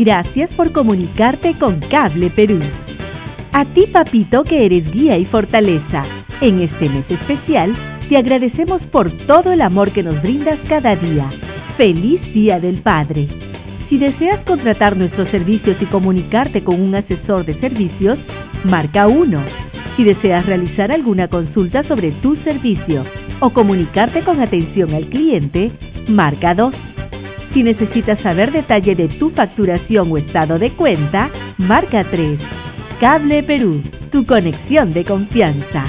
Gracias por comunicarte con Cable Perú. A ti, papito, que eres guía y fortaleza, en este mes especial, te agradecemos por todo el amor que nos brindas cada día. ¡Feliz Día del Padre! Si deseas contratar nuestros servicios y comunicarte con un asesor de servicios, marca 1. Si deseas realizar alguna consulta sobre tu servicio o comunicarte con atención al cliente, marca 2. Si necesitas saber detalle de tu facturación o estado de cuenta, marca 3. Cable Perú, tu conexión de confianza.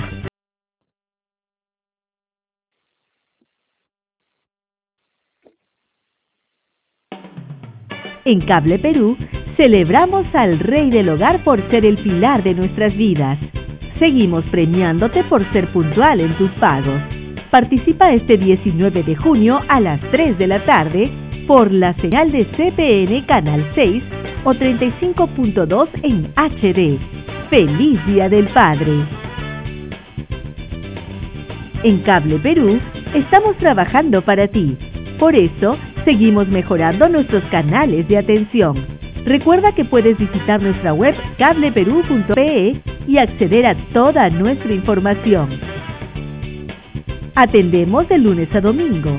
En Cable Perú, celebramos al Rey del Hogar por ser el pilar de nuestras vidas. Seguimos premiándote por ser puntual en tus pagos. Participa este 19 de junio a las 3 de la tarde por la señal de CPN Canal 6 o 35.2 en HD. ¡Feliz Día del Padre! En Cable Perú, estamos trabajando para ti. Por eso, seguimos mejorando nuestros canales de atención. Recuerda que puedes visitar nuestra web cableperú.pe y acceder a toda nuestra información. Atendemos de lunes a domingo.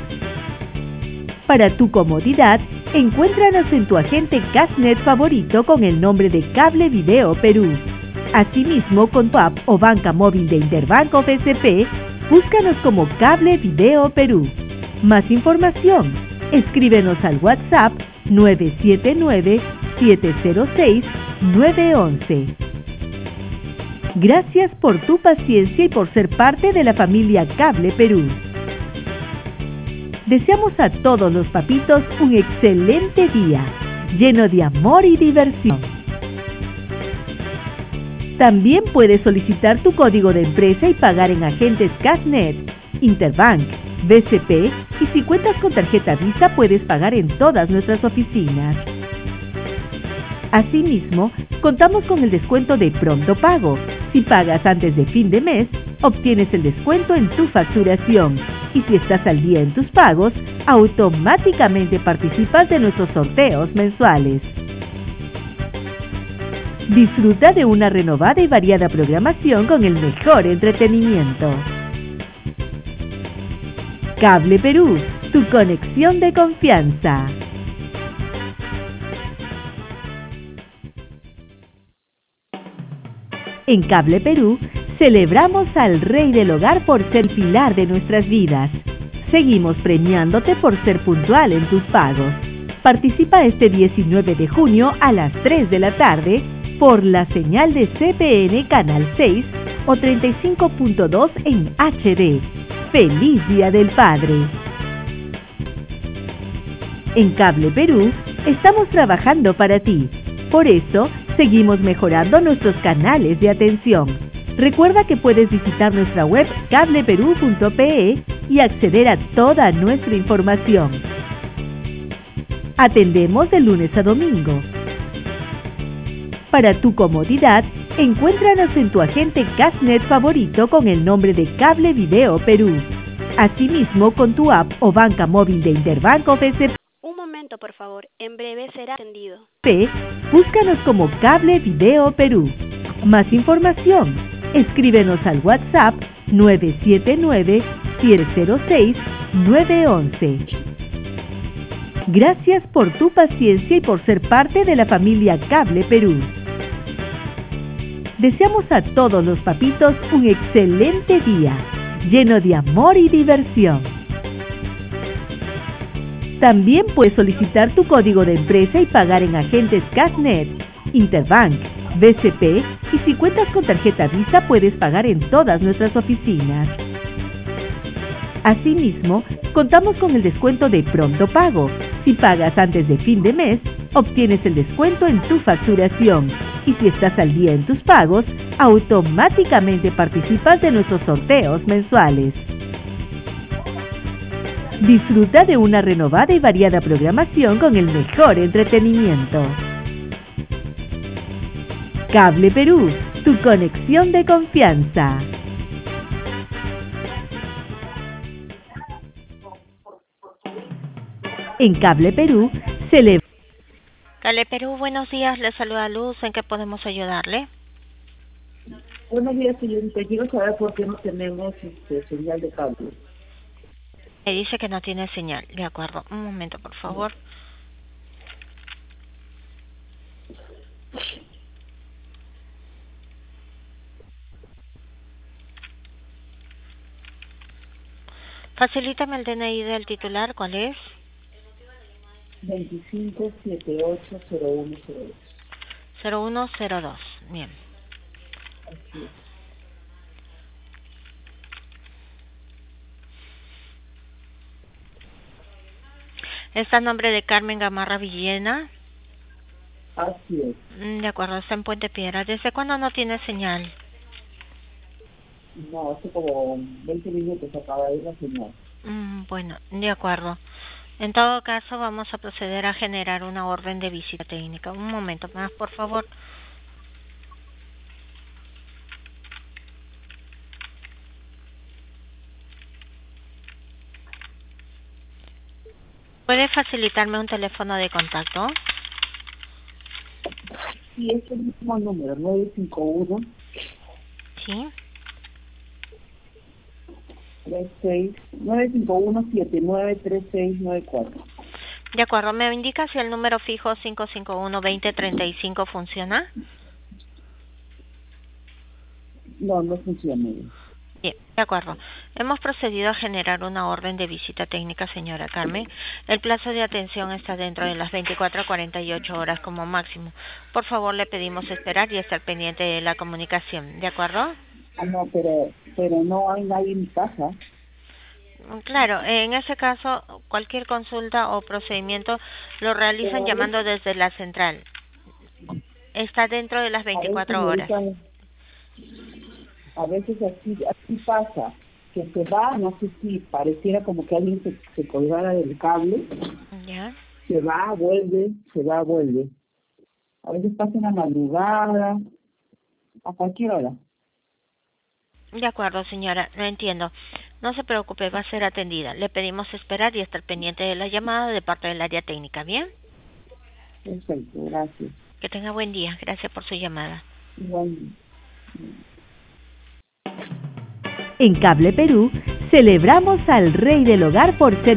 Para tu comodidad, encuéntranos en tu agente Cashnet favorito con el nombre de Cable Video Perú. Asimismo, con tu app o banca móvil de Interbank o BCP, búscanos como Cable Video Perú. Más información, escríbenos al WhatsApp 979-706-911. Gracias por tu paciencia y por ser parte de la familia Cable Perú. Deseamos a todos los papitos un excelente día, lleno de amor y diversión. También puedes solicitar tu código de empresa y pagar en agentes Cashnet, Interbank, BCP y si cuentas con tarjeta Visa puedes pagar en todas nuestras oficinas. Asimismo, contamos con el descuento de Pronto Pago. Si pagas antes de fin de mes, obtienes el descuento en tu facturación. Y si estás al día en tus pagos, automáticamente participas de nuestros sorteos mensuales. Disfruta de una renovada y variada programación con el mejor entretenimiento. Cable Perú, tu conexión de confianza. En Cable Perú, celebramos al Rey del Hogar por ser pilar de nuestras vidas. Seguimos premiándote por ser puntual en tus pagos. Participa este 19 de junio a las 3 de la tarde por la señal de CPN Canal 6 o 35.2 en HD. ¡Feliz Día del Padre! En Cable Perú, estamos trabajando para ti. Por eso, seguimos mejorando nuestros canales de atención. Recuerda que puedes visitar nuestra web cableperú.pe y acceder a toda nuestra información. Atendemos de lunes a domingo. Para tu comodidad, encuéntranos en tu agente Cashnet favorito con el nombre de Cable Video Perú. Asimismo, con tu app o banca móvil de Interbank o BCP. Un momento, por favor. En breve será atendido. Búscanos como Cable Video Perú. Más información, escríbenos al WhatsApp 979-706-911. Gracias por tu paciencia y por ser parte de la familia Cable Perú. Deseamos a todos los papitos un excelente día, lleno de amor y diversión. También puedes solicitar tu código de empresa y pagar en agentes Cashnet, Interbank, BCP y si cuentas con tarjeta Visa puedes pagar en todas nuestras oficinas. Asimismo, contamos con el descuento de Pronto Pago. Si pagas antes de fin de mes, obtienes el descuento en tu facturación. Y si estás al día en tus pagos, automáticamente participas de nuestros sorteos mensuales. Disfruta de una renovada y variada programación con el mejor entretenimiento. Cable Perú, tu conexión de confianza. En Cable Perú, celebra. Cable Perú, buenos días, le saluda Luz, ¿en qué podemos ayudarle? Buenos días, señorita. Quiero saber por qué no tenemos señal de cable. Me dice que no tiene señal, de acuerdo. Un momento, por favor. Facilítame el DNI del titular, ¿cuál es? 25780102. 0102, bien. Así es. ¿Está a nombre de Carmen Gamarra Villena? Así es. De acuerdo, está en Puente Piedra. ¿Desde cuándo no tiene señal? No, hace como 20 minutos acaba de ir la señal. Bueno, de acuerdo. En todo caso, vamos a proceder a generar una orden de visita técnica. Un momento más, por favor. ¿Puede facilitarme un teléfono de contacto? Sí, es el mismo número, 951 Sí. 793694. De acuerdo, ¿me indica si el número fijo 551-2035 funciona? No, no funciona bien. Bien, de acuerdo. Hemos procedido a generar una orden de visita técnica, señora Carmen. El plazo de atención está dentro de las 24 a 48 horas como máximo. Por favor, le pedimos esperar y estar pendiente de la comunicación, ¿de acuerdo? Ah, no, pero no hay nadie en mi casa. Claro, en ese caso, cualquier consulta o procedimiento lo realizan Pero llamando desde la central. Está dentro de las a ver, 24 horas. señorita, a veces así pasa, que se va, no sé si pareciera como que alguien se colgara del cable, ¿Ya? se va, vuelve, se va, vuelve. A veces pasa en la madrugada, a cualquier hora. De acuerdo, señora, lo entiendo. No se preocupe, va a ser atendida. Le pedimos esperar y estar pendiente de la llamada de parte del área técnica, ¿bien? Perfecto, gracias. Que tenga buen día. Gracias por su llamada. Igual. En Cable Perú, celebramos al rey del hogar por ser